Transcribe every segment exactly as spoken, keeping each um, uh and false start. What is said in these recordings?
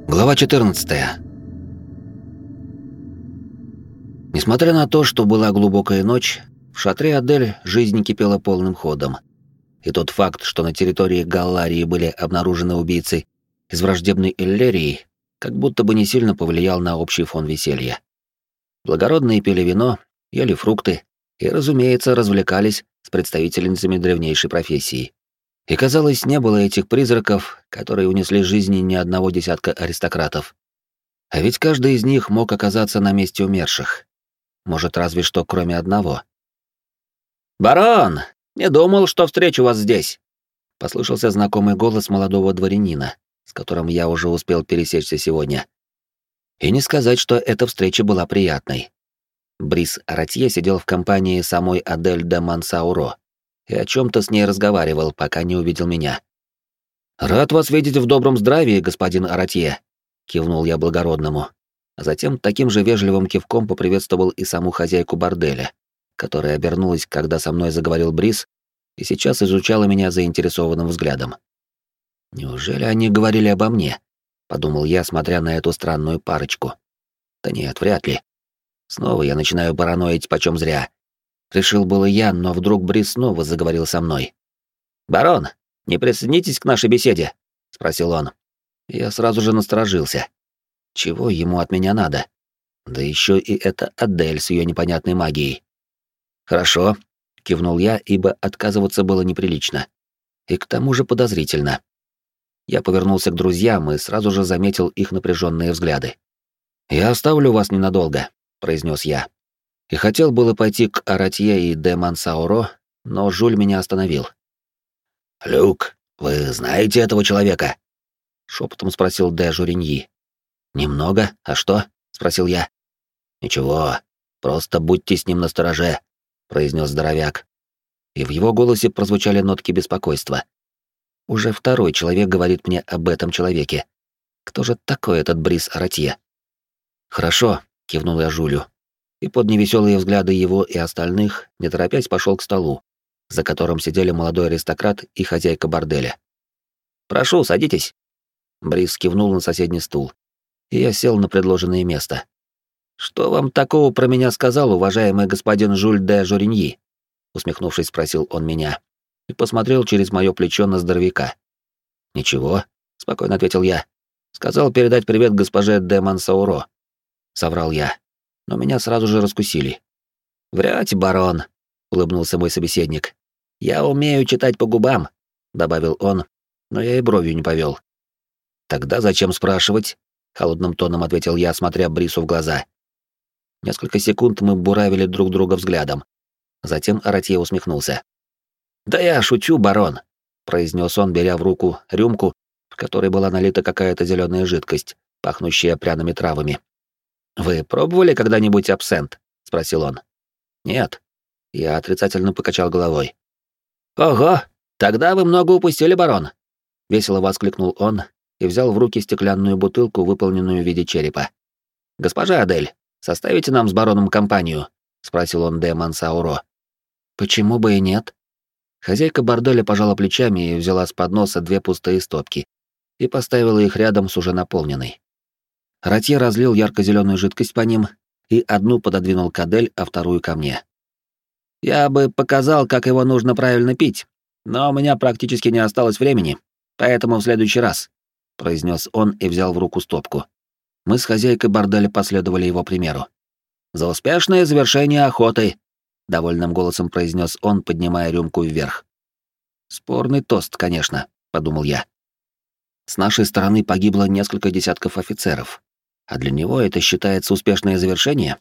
Глава четырнадцатая. Несмотря на то, что была глубокая ночь, в шатре Адель жизнь кипела полным ходом. И тот факт, что на территории Галларии были обнаружены убийцы из враждебной Иллерии, как будто бы не сильно повлиял на общий фон веселья. Благородные пили вино, ели фрукты и, разумеется, развлекались с представительницами древнейшей профессии. И, казалось, не было этих призраков, которые унесли жизни не одного десятка аристократов. А ведь каждый из них мог оказаться на месте умерших. Может, разве что кроме одного. «Барон, не думал, что встречу вас здесь!» Послышался знакомый голос молодого дворянина, с которым я уже успел пересечься сегодня. И не сказать, что эта встреча была приятной. Брис Аратье сидел в компании самой Адель де Мансауро и о чем-то с ней разговаривал, пока не увидел меня. «Рад вас видеть в добром здравии, господин Аратье», — кивнул я благородному, а затем таким же вежливым кивком поприветствовал и саму хозяйку борделя, которая обернулась, когда со мной заговорил Брис, и сейчас изучала меня заинтересованным взглядом. «Неужели они говорили обо мне?» — подумал я, смотря на эту странную парочку. «Да нет, вряд ли. Снова я начинаю параноить почем зря». Решил было я, но вдруг Брис снова заговорил со мной. «Барон, не присоединитесь к нашей беседе?» — спросил он. Я сразу же насторожился. Чего ему от меня надо? Да еще и эта Адель с ее непонятной магией. «Хорошо», — кивнул я, ибо отказываться было неприлично. И к тому же подозрительно. Я повернулся к друзьям и сразу же заметил их напряженные взгляды. «Я оставлю вас ненадолго», — произнес я. И хотел было пойти к Аратье и де Мансауро, но Жюль меня остановил. «Люк, вы знаете этого человека?» — шепотом спросил де Журиньи. «Немного, а что?» — спросил я. «Ничего, просто будьте с ним настороже», — произнес здоровяк. И в его голосе прозвучали нотки беспокойства. Уже второй человек говорит мне об этом человеке. Кто же такой этот Брис Аратье? «Хорошо», — кивнул я Жюлю. И под невеселые взгляды его и остальных, не торопясь, пошел к столу, за которым сидели молодой аристократ и хозяйка борделя. «Прошу, садитесь». Брис кивнул на соседний стул, и я сел на предложенное место. «Что вам такого про меня сказал уважаемый господин Жюль де Журиньи?» Усмехнувшись, спросил он меня и посмотрел через мое плечо на здоровяка. «Ничего», — спокойно ответил я. «Сказал передать привет госпоже де Мансауро». Соврал я, но меня сразу же раскусили. «Врете, барон», — улыбнулся мой собеседник. «Я умею читать по губам», — добавил он, но я и бровью не повел. «Тогда зачем спрашивать?» — холодным тоном ответил я, смотря Брису в глаза. Несколько секунд мы буравили друг друга взглядом. Затем Аратье усмехнулся. «Да я шучу, барон», — произнес он, беря в руку рюмку, в которой была налита какая-то зеленая жидкость, пахнущая пряными травами. «Вы пробовали когда-нибудь абсент?» — спросил он. «Нет». Я отрицательно покачал головой. «Ого, тогда вы много упустили, барон!» — весело воскликнул он и взял в руки стеклянную бутылку, выполненную в виде черепа. «Госпожа Адель, составите нам с бароном компанию?» — спросил он де Мансауро. «Почему бы и нет?» Хозяйка борделя пожала плечами и взяла с подноса две пустые стопки и поставила их рядом с уже наполненной. Аратье разлил ярко-зеленую жидкость по ним и одну пододвинул к Адель, а вторую ко мне. «Я бы показал, как его нужно правильно пить, но у меня практически не осталось времени, поэтому в следующий раз», — произнес он и взял в руку стопку. Мы с хозяйкой борделя последовали его примеру. «За успешное завершение охоты», — довольным голосом произнес он, поднимая рюмку вверх. «Спорный тост, конечно», — подумал я. С нашей стороны погибло несколько десятков офицеров, а для него это считается успешное завершение?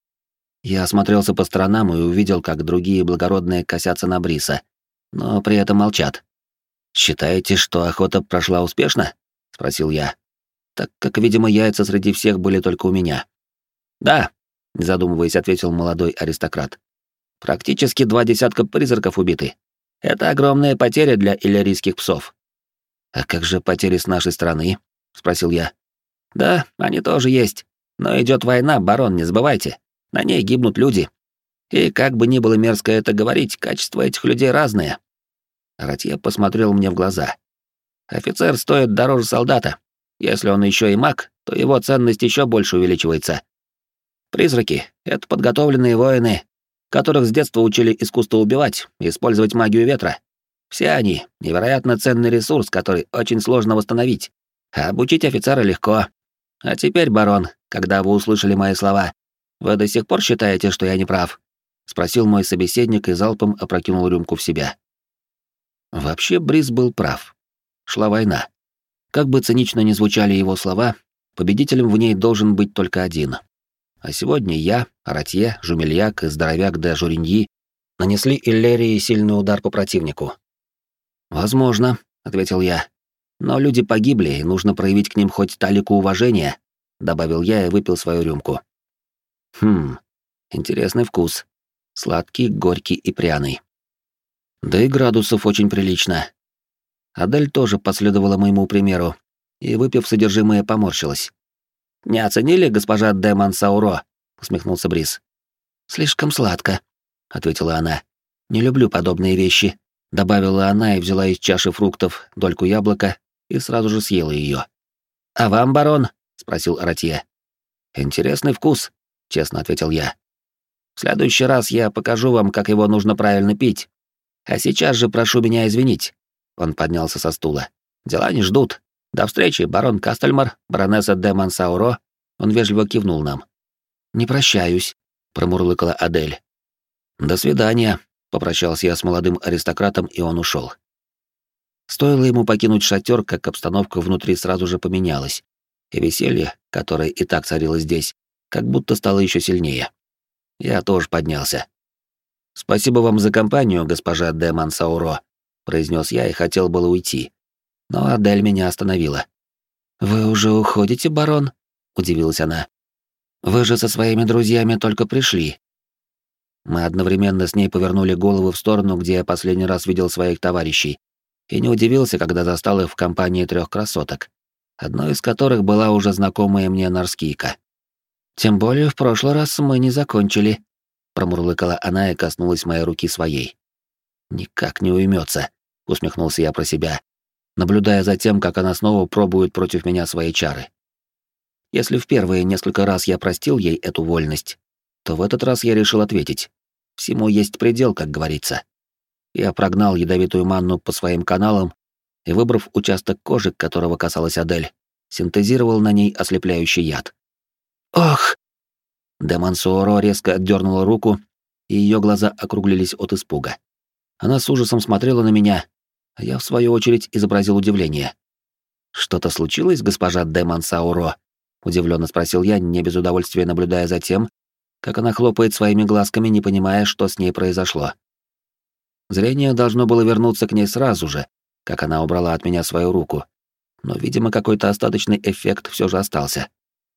Я осмотрелся по сторонам и увидел, как другие благородные косятся на Бриса, но при этом молчат. «Считаете, что охота прошла успешно?» — спросил я, так как, видимо, яйца среди всех были только у меня. «Да», — не задумываясь, ответил молодой аристократ. «Практически два десятка призраков убиты. Это огромная потеря для иллирийских псов». «А как же потери с нашей стороны?» — спросил я. «Да, они тоже есть. Но идет война, барон, не забывайте. На ней гибнут люди. И как бы ни было мерзко это говорить, качество этих людей разное». Аратье посмотрел мне в глаза. «Офицер стоит дороже солдата. Если он еще и маг, то его ценность еще больше увеличивается. Призраки — это подготовленные воины, которых с детства учили искусство убивать и использовать магию ветра. Все они — невероятно ценный ресурс, который очень сложно восстановить. А обучить офицера легко. А теперь, барон, когда вы услышали мои слова, вы до сих пор считаете, что я не прав? Спросил мой собеседник и залпом опрокинул рюмку в себя. Вообще, Брис был прав. Шла война. Как бы цинично ни звучали его слова, победителем в ней должен быть только один. А сегодня я, Аратье, Жумельяк и здоровяк де Журиньи нанесли Иллерии сильный удар по противнику. «Возможно», — ответил я. «Но люди погибли, и нужно проявить к ним хоть талику уважения», — добавил я и выпил свою рюмку. Хм, интересный вкус. Сладкий, горький и пряный. Да и градусов очень прилично. Адель тоже последовала моему примеру, и, выпив содержимое, поморщилась. «Не оценили, госпожа де Мансауро?» — усмехнулся Брис. «Слишком сладко», — ответила она. «Не люблю подобные вещи», — добавила она и взяла из чаши фруктов дольку яблока и сразу же съела ее. «А вам, барон?» — спросил Аратье. «Интересный вкус», — честно ответил я. «В следующий раз я покажу вам, как его нужно правильно пить. А сейчас же прошу меня извинить». Он поднялся со стула. «Дела не ждут. До встречи, барон Кастельмар, баронесса де Мансауро». Он вежливо кивнул нам. «Не прощаюсь», — промурлыкала Адель. «До свидания», — попрощался я с молодым аристократом, и он ушел. Стоило ему покинуть шатер, как обстановка внутри сразу же поменялась, и веселье, которое и так царило здесь, как будто стало еще сильнее. Я тоже поднялся. «Спасибо вам за компанию, госпожа де Мансауро», — произнес я и хотел было уйти. Но Адель меня остановила. «Вы уже уходите, барон?» — удивилась она. «Вы же со своими друзьями только пришли». Мы одновременно с ней повернули головы в сторону, где я последний раз видел своих товарищей, и не удивился, когда застал их в компании трех красоток, одной из которых была уже знакомая мне Нарскийка. «Тем более в прошлый раз мы не закончили», — промурлыкала она и коснулась моей руки своей. «Никак не уймется», — усмехнулся я про себя, наблюдая за тем, как она снова пробует против меня свои чары. Если в первые несколько раз я простил ей эту вольность, то в этот раз я решил ответить. Всему есть предел, как говорится. Я прогнал ядовитую манну по своим каналам и, выбрав участок кожи, которого касалась Адель, синтезировал на ней ослепляющий яд. «Ох!» Де Мансуоро резко отдернула руку, и ее глаза округлились от испуга. Она с ужасом смотрела на меня, а я, в свою очередь, изобразил удивление. «Что-то случилось, госпожа де Мансауро?» — удивленно спросил я, не без удовольствия наблюдая за тем, как она хлопает своими глазками, не понимая, что с ней произошло. Зрение должно было вернуться к ней сразу же, как она убрала от меня свою руку, но, видимо, какой-то остаточный эффект все же остался.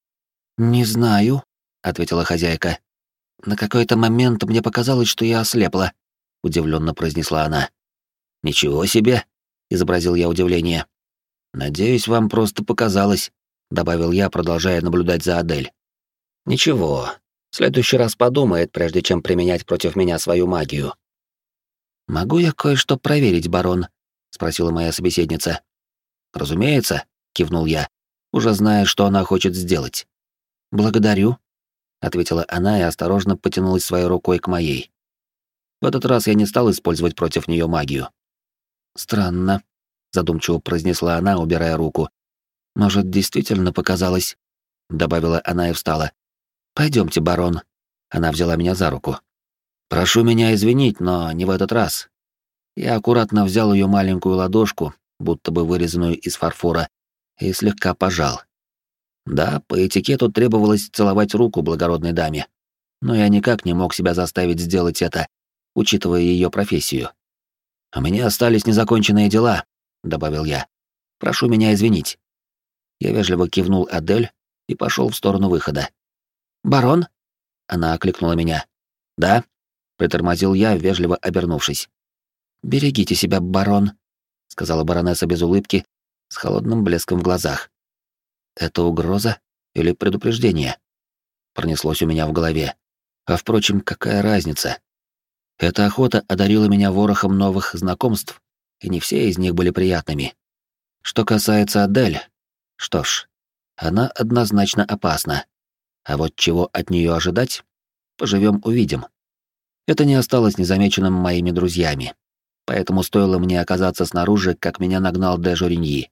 «Не знаю», — ответила хозяйка. «На какой-то момент мне показалось, что я ослепла», — удивленно произнесла она. «Ничего себе!» — изобразил я удивление. «Надеюсь, вам просто показалось», — добавил я, продолжая наблюдать за Адель. «Ничего, в следующий раз подумает, прежде чем применять против меня свою магию». «Могу я кое-что проверить, барон?» — спросила моя собеседница. «Разумеется», — кивнул я, уже зная, что она хочет сделать. «Благодарю», — ответила она и осторожно потянулась своей рукой к моей. В этот раз я не стал использовать против нее магию. «Странно», — задумчиво произнесла она, убирая руку. «Может, действительно показалось?» — добавила она и встала. «Пойдемте, барон». Она взяла меня за руку. «Прошу меня извинить, но не в этот раз». Я аккуратно взял ее маленькую ладошку, будто бы вырезанную из фарфора, и слегка пожал. Да, по этикету требовалось целовать руку благородной даме, но я никак не мог себя заставить сделать это, учитывая ее профессию. «У меня остались незаконченные дела», — добавил я. «Прошу меня извинить». Я вежливо кивнул Адель и пошел в сторону выхода. «Барон?» — она окликнула меня. «Да?» — притормозил я, вежливо обернувшись. «Берегите себя, барон», — сказала баронесса без улыбки, с холодным блеском в глазах. «Это угроза или предупреждение?» Пронеслось у меня в голове. А впрочем, какая разница? Эта охота одарила меня ворохом новых знакомств, и не все из них были приятными. Что касается Адель, Что ж, она однозначно опасна. А вот чего от нее ожидать? Поживем увидим. Это не осталось незамеченным моими друзьями. Поэтому стоило мне оказаться снаружи, как меня нагнал де Жориньи.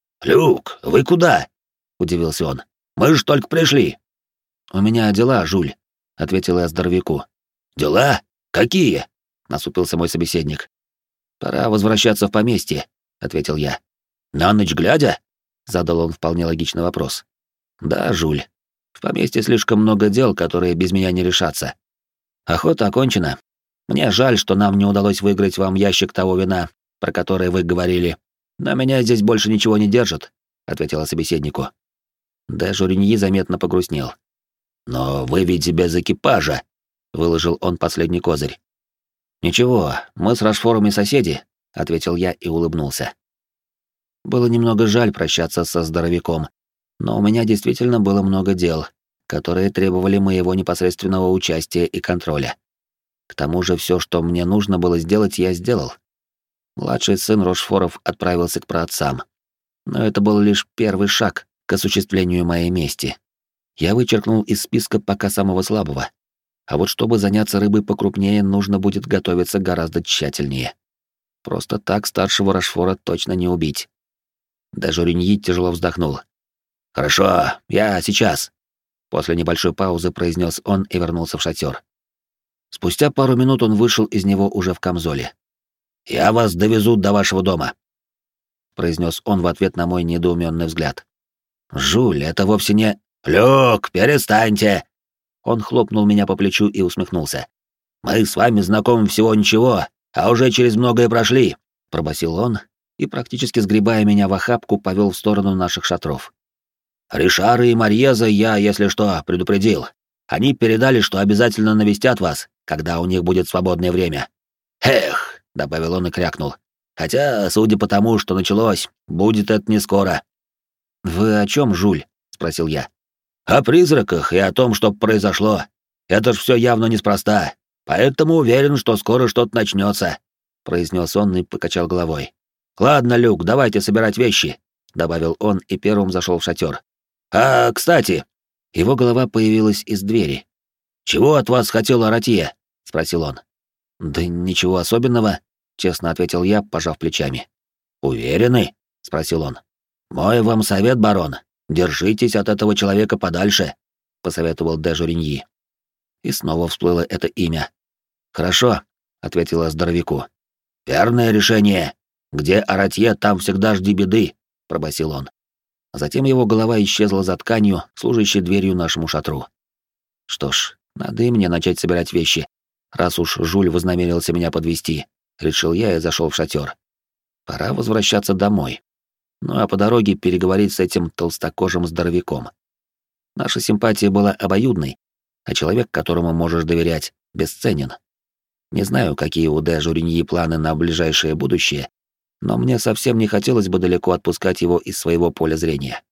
«Люк, вы куда?» — удивился он. «Мы ж только пришли». «У меня дела, Жуль», — ответил я здоровяку. «Дела? Какие?» — насупился мой собеседник. «Пора возвращаться в поместье», — ответил я. «На ночь глядя?» — задал он вполне логичный вопрос. «Да, Жуль. В поместье слишком много дел, которые без меня не решатся. Охота окончена. Мне жаль, что нам не удалось выиграть вам ящик того вина, про которое вы говорили. Но меня здесь больше ничего не держит», — ответила собеседнику. Де Жориньи заметно погрустнел. «Но вы ведь без экипажа», — выложил он последний козырь. «Ничего, мы с Рашфором и соседи», — ответил я и улыбнулся. Было немного жаль прощаться со здоровяком, но у меня действительно было много дел, которые требовали моего непосредственного участия и контроля. К тому же все, что мне нужно было сделать, я сделал. Младший сын Рошфоров отправился к праотцам. Но это был лишь первый шаг к осуществлению моей мести. Я вычеркнул из списка пока самого слабого. А вот чтобы заняться рыбой покрупнее, нужно будет готовиться гораздо тщательнее. Просто так старшего Рошфора точно не убить. Даже Рюньи тяжело вздохнул. «Хорошо, я сейчас», — после небольшой паузы произнес он и вернулся в шатер. Спустя пару минут он вышел из него уже в камзоле. «Я вас довезу до вашего дома», — произнес он в ответ на мой недоуменный взгляд. «Жуль, это вовсе не...» «Люк, перестаньте!» Он хлопнул меня по плечу и усмехнулся. «Мы с вами знакомы всего ничего, а уже через многое прошли», — пробасил он и, практически сгребая меня в охапку, повел в сторону наших шатров. «Ришара и Марьеза я, если что, предупредил. Они передали, что обязательно навестят вас, когда у них будет свободное время. Эх!» — добавил он и крякнул. «Хотя, судя по тому, что началось, будет это не скоро». «Вы о чем, Жуль?» — спросил я. «О призраках и о том, что произошло. Это ж все явно неспроста, поэтому уверен, что скоро что-то начнется», — произнес он и покачал головой. «Ладно, Люк, давайте собирать вещи», — добавил он и первым зашел в шатер. «А, кстати...» Его голова появилась из двери. «Чего от вас хотел Аратия?» — спросил он. «Да ничего особенного», — честно ответил я, пожав плечами. «Уверены?» — спросил он. «Мой вам совет, барон. Держитесь от этого человека подальше», — посоветовал де Жориньи. И снова всплыло это имя. «Хорошо», — ответила здоровяку. «Верное решение. Где Аратье, там всегда жди беды», — пробасил он. Затем его голова исчезла за тканью, служащей дверью нашему шатру. Что ж, надо и мне начать собирать вещи, раз уж Жуль вознамерился меня подвести, решил я и зашел в шатер. Пора возвращаться домой. Ну а по дороге переговорить с этим толстокожим здоровяком. Наша симпатия была обоюдной, а человек, которому можешь доверять, бесценен. Не знаю, какие у де Жориньи планы на ближайшее будущее, но мне совсем не хотелось бы далеко отпускать его из своего поля зрения.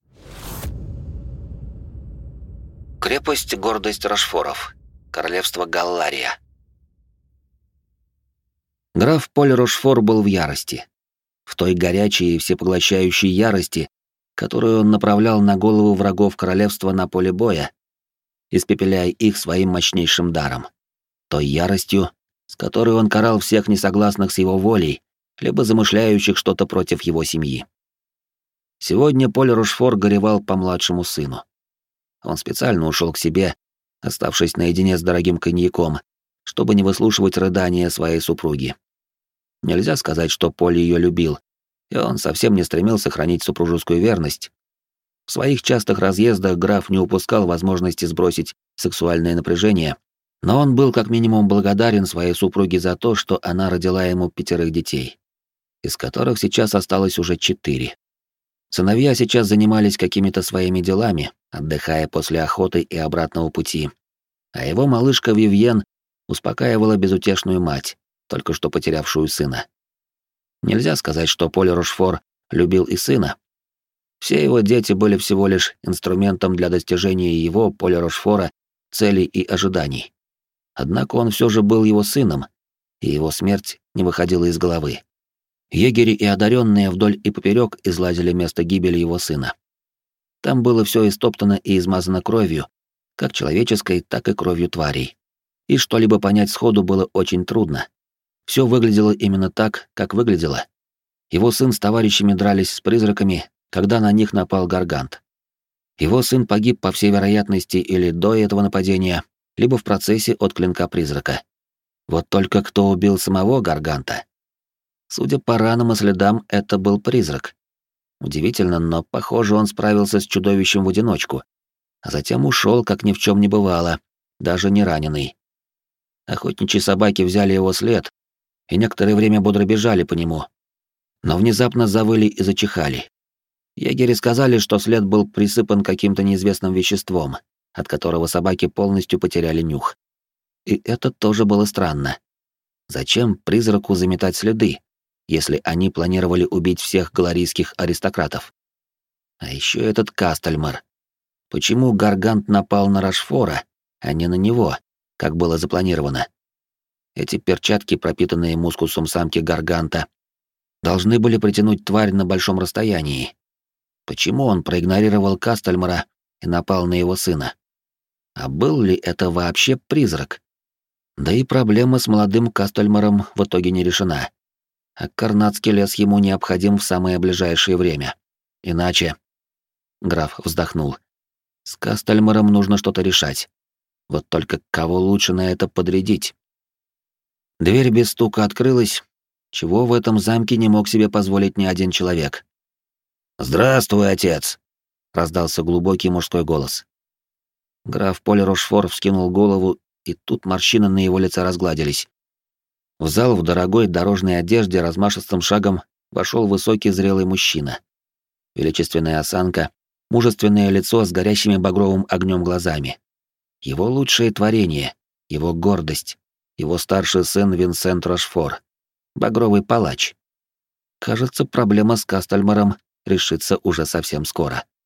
Крепость Гордость Рошфоров. Королевство Галлария. Граф Поль Рошфор был в ярости. В той горячей и всепоглощающей ярости, которую он направлял на голову врагов королевства на поле боя, испепеляя их своим мощнейшим даром. Той яростью, с которой он карал всех несогласных с его волей, либо замышляющих что-то против его семьи. Сегодня Поль Рошфор горевал по младшему сыну. Он специально ушел к себе, оставшись наедине с дорогим коньяком, чтобы не выслушивать рыдания своей супруги. Нельзя сказать, что Поль ее любил, и он совсем не стремился хранить супружескую верность. В своих частых разъездах граф не упускал возможности сбросить сексуальное напряжение, но он был как минимум благодарен своей супруге за то, что она родила ему пятерых детей, из которых сейчас осталось уже четыре. Сыновья сейчас занимались какими-то своими делами, отдыхая после охоты и обратного пути, а его малышка Вивьен успокаивала безутешную мать, только что потерявшую сына. Нельзя сказать, что Поль Рошфор любил и сына. Все его дети были всего лишь инструментом для достижения его, Поля Рошфора, целей и ожиданий. Однако он все же был его сыном, и его смерть не выходила из головы. Егери и одаренные вдоль и поперек излазили место гибели его сына. Там было все истоптано и измазано кровью, как человеческой, так и кровью тварей. И что-либо понять сходу было очень трудно. Все выглядело именно так, как выглядело. Его сын с товарищами дрались с призраками, когда на них напал Гаргант. Его сын погиб, по всей вероятности, или до этого нападения, либо в процессе от клинка призрака. Вот только кто убил самого Гарганта? Судя по ранам и следам, это был призрак. Удивительно, но, похоже, он справился с чудовищем в одиночку, а затем ушел, как ни в чем не бывало, даже не раненый. Охотничьи собаки взяли его след и некоторое время бодро бежали по нему, но внезапно завыли и зачихали. Егери сказали, что след был присыпан каким-то неизвестным веществом, от которого собаки полностью потеряли нюх. И это тоже было странно. Зачем призраку заметать следы, если они планировали убить всех галарийских аристократов? А еще этот Кастельмар. Почему Гаргант напал на Рашфора, а не на него, как было запланировано? Эти перчатки, пропитанные мускусом самки Гарганта, должны были притянуть тварь на большом расстоянии. Почему он проигнорировал Кастельмара и напал на его сына? А был ли это вообще призрак? Да и проблема с молодым Кастельмаром в итоге не решена. А Карнатский лес ему необходим в самое ближайшее время. Иначе... Граф вздохнул. С Кастельмаром нужно что-то решать. Вот только кого лучше на это подрядить? Дверь без стука открылась, чего в этом замке не мог себе позволить ни один человек. «Здравствуй, отец!» — раздался глубокий мужской голос. Граф Поль Рошфор вскинул голову, и тут морщины на его лице разгладились. В зал в дорогой дорожной одежде размашистым шагом вошел высокий зрелый мужчина. Величественная осанка, мужественное лицо с горящими багровым огнем глазами. Его лучшее творение, его гордость, его старший сын Винсент Рошфор, багровый палач. Кажется, проблема с Кастельмаром решится уже совсем скоро.